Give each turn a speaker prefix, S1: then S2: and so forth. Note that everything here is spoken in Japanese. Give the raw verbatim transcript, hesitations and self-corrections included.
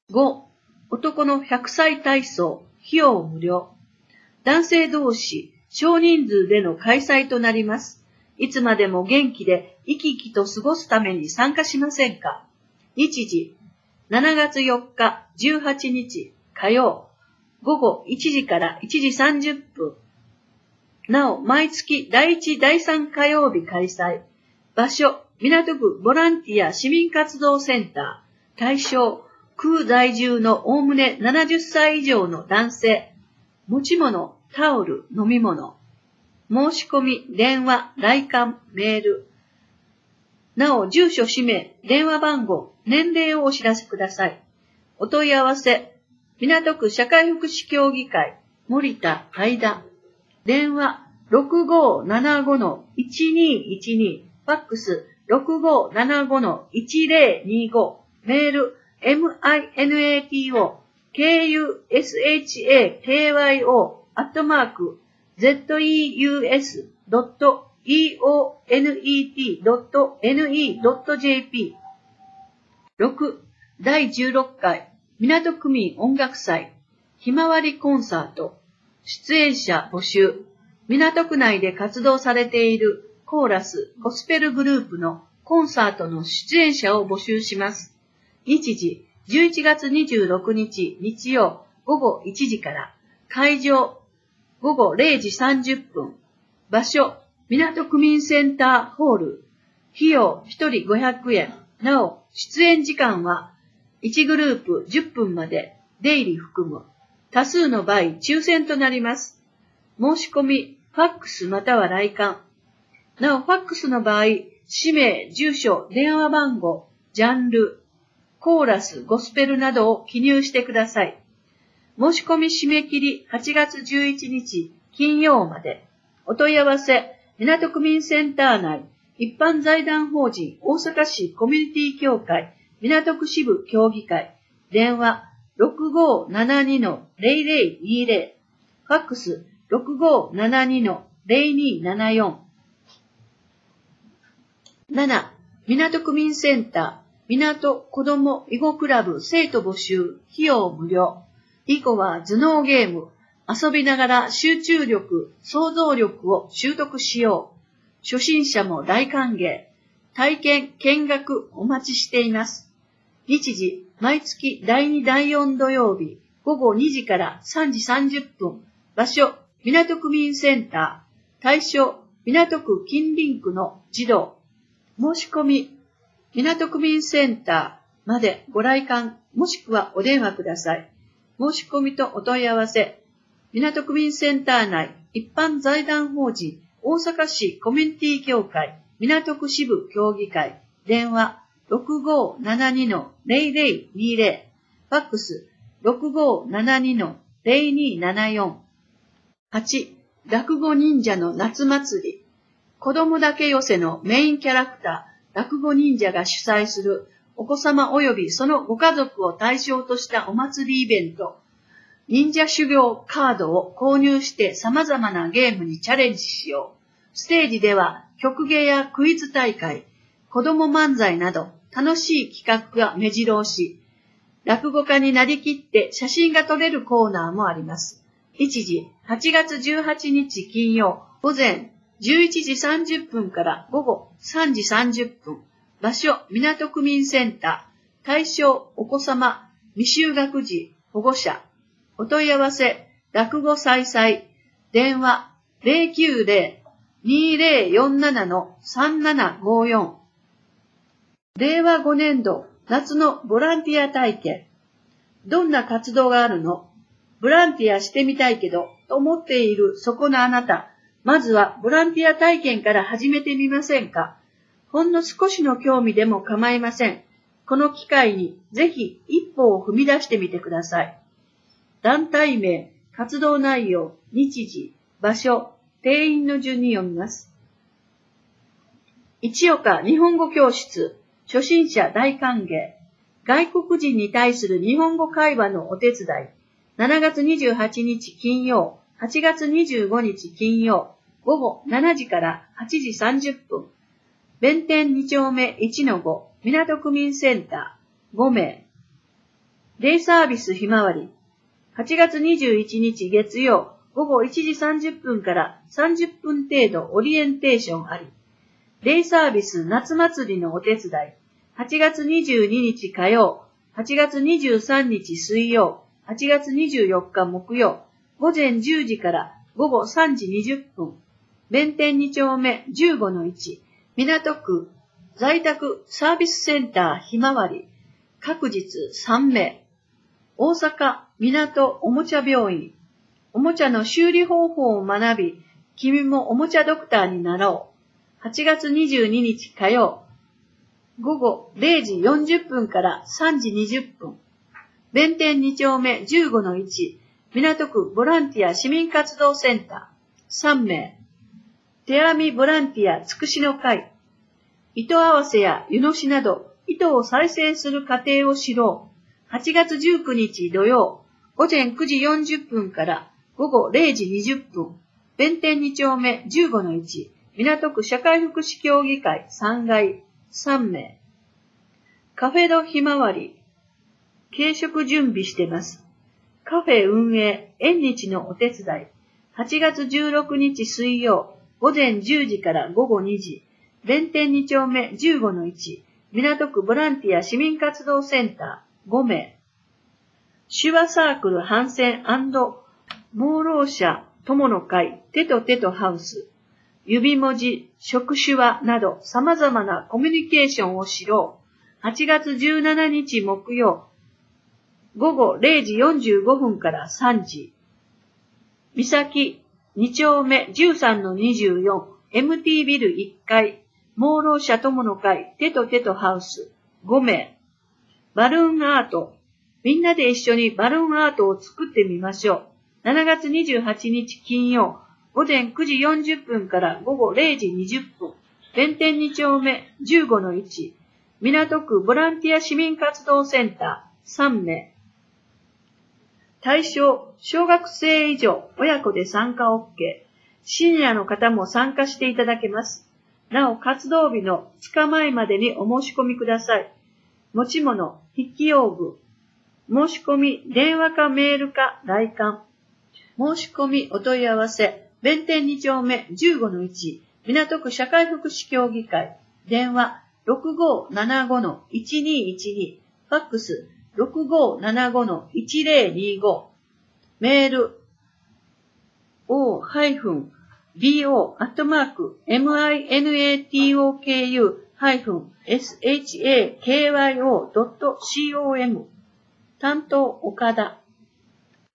S1: ご、男のひゃくさい体操、費用無料。男性同士、少人数での開催となります。いつまでも元気で生き生きと過ごすために参加しませんか？日時、しちがつよっか、じゅうはちにち火曜、ごごいちじからいちじさんじゅっぷん。なお、毎月だいいち、だいさん火曜日開催。場所、港区ボランティア市民活動センター。対象、区在住のおおむねななじゅっさい以上の男性。持ち物、タオル、飲み物。申し込み、電話、来館、メール。なお、住所、氏名、電話番号、年齢をお知らせください。お問い合わせ、港区社会福祉協議会、森田愛田。電話、ろくごーななごのいちにーいちに、ファックス、ろくごーななごのいちぜろにご、メール、minato、kushakyo、アットマーク、zeus.eonet.ne.jp。ろく、だいじゅうろっかい港区民音楽祭ひまわりコンサート。出演者募集。港区内で活動されているコーラス、ゴスペルグループのコンサートの出演者を募集します。日時、じゅういちがつにじゅうろくにち日曜ごごいちじから。会場、ごごれいじさんじゅっぷん。場所、港区民センターホール。費用ひとりごひゃくえん。なお、出演時間はいちグループじゅっぷんまで、出入り含む。多数の場合、抽選となります。申し込み、ファックスまたは来館。なお、ファックスの場合、氏名、住所、電話番号、ジャンル、コーラス、ゴスペルなどを記入してください。申し込み締め切りはちがつじゅういちにち金曜まで。お問い合わせ、港区民センター内、一般財団法人大阪市コミュニティ協会港区支部協議会。電話 ろくごーななにのぜろぜろにぜろ。ファックス ろくごーななにのぜろにーななよん。なな、港区民センター、港子ども囲碁クラブ生徒募集、費用無料。囲碁は頭脳ゲーム。遊びながら集中力、想像力を習得しよう。初心者も大歓迎。体験、見学お待ちしています。日時、毎月だいに、だいよん土曜日、ごごにじからさんじさんじゅっぷん。場所、港区民センター。対象、港区近隣区の児童。申し込み、港区民センターまでご来館、もしくはお電話ください。申し込みとお問い合わせ、港区民センター内、一般財団法人、大阪市コミュニティ協会、港区支部協議会、電話 ろくごーななにのぜろぜろにぜろ、ファックス ろくごーななにのぜろにーななよん。はち、落語忍者の夏祭り。子供だけ寄せのメインキャラクター、落語忍者が主催するお子様及びそのご家族を対象としたお祭りイベント。忍者修行カードを購入して様々なゲームにチャレンジしよう。ステージでは曲芸やクイズ大会、子供漫才など楽しい企画が目白押し。落語家になりきって写真が撮れるコーナーもあります。日時、はちがつじゅうはちにち金曜、午前じゅういちじさんじゅっぷんから午後さんじさんじゅっぷん。場所、港区民センター。対象、お子様、未就学児、保護者。お問い合わせ、落語再々。電話、ぜろきゅうぜろにぜろよんななのさんななごよん。れいわごねんど、夏のボランティア体験。どんな活動があるの？ボランティアしてみたいけど、と思っているそこのあなた。まずはボランティア体験から始めてみませんか？ほんの少しの興味でも構いません。この機会にぜひ一歩を踏み出してみてください。団体名、活動内容、日時、場所、定員の順に読みます。一岡日本語教室、初心者大歓迎。外国人に対する日本語会話のお手伝い。しちがつにじゅうはちにち金曜、はちがつにじゅうごにち金曜、ごごしちじからはちじさんじゅっぷん。弁天にちょうめいちのご、港区民センター、ごめい。 デイサービスひまわり。はちがつにじゅういちにち月曜午後いちじさんじゅっぷんからさんじゅっぷん程度オリエンテーションあり。デイサービス夏祭りのお手伝い。はちがつにじゅうににち火曜、はちがつにじゅうさんにち水曜、はちがつにじゅうよっか木曜、午前じゅうじから午後さんじにじゅっぷん。弁天に丁目 じゅうごのいち、港区在宅サービスセンターひまわり。各日さんめい。大阪港おもちゃ病院。おもちゃの修理方法を学び、君もおもちゃドクターになろう。はちがつにじゅうににち火曜、午後れいじよんじゅっぷんからさんじにじゅっぷん。弁天に丁目 じゅうごのいち、港区ボランティア市民活動センターさんめい。手編みボランティアつくしの会。糸合わせや湯のしなど、糸を再生する過程を知ろう。はちがつじゅうくにち土曜、午前くじよんじゅっぷんから午後れいじにじゅっぷん。弁天に丁目 じゅうごのいち、港区社会福祉協議会さんがいさんめい。カフェドひまわり。軽食準備してます。カフェ運営、縁日のお手伝い。はちがつじゅうろくにち水曜、午前じゅうじから午後にじ。弁天に丁目 じゅうごのいち、港区ボランティア市民活動センターごめい。手話サークル反戦&盲ろう者友の会手と手とハウス。指文字、触手話など様々なコミュニケーションを知ろう。はちがつじゅうしちにち木曜、午後れいじよんじゅうごふんからさんじ。三崎に丁目 じゅうさんのにじゅうよん、エムティー ビルいっかい、盲ろう者友の会手と手とハウスごめい。バルーンアート。みんなで一緒にバルーンアートを作ってみましょう。しちがつにじゅうはちにち金曜、午前くじよんじゅっぷんから午後れいじにじゅっぷん。弁天に丁目 じゅうごのいち、港区ボランティア市民活動センターさんめい。対象、小学生以上、親子で参加 OK。シニアの方も参加していただけます。なお、活動日のつかまえまでにお申し込みください。持ち物、筆記用具。申し込み、電話かメールか来館。申し込み、お問い合わせ、弁天に丁目 じゅうごのいち、港区社会福祉協議会。電話、ろくごーななごのいちにいちに。ファックス、ろくごーななごのいちぜろにご。メール、o-bo アットマーク minatoku-shakyo ドット com。担当岡田。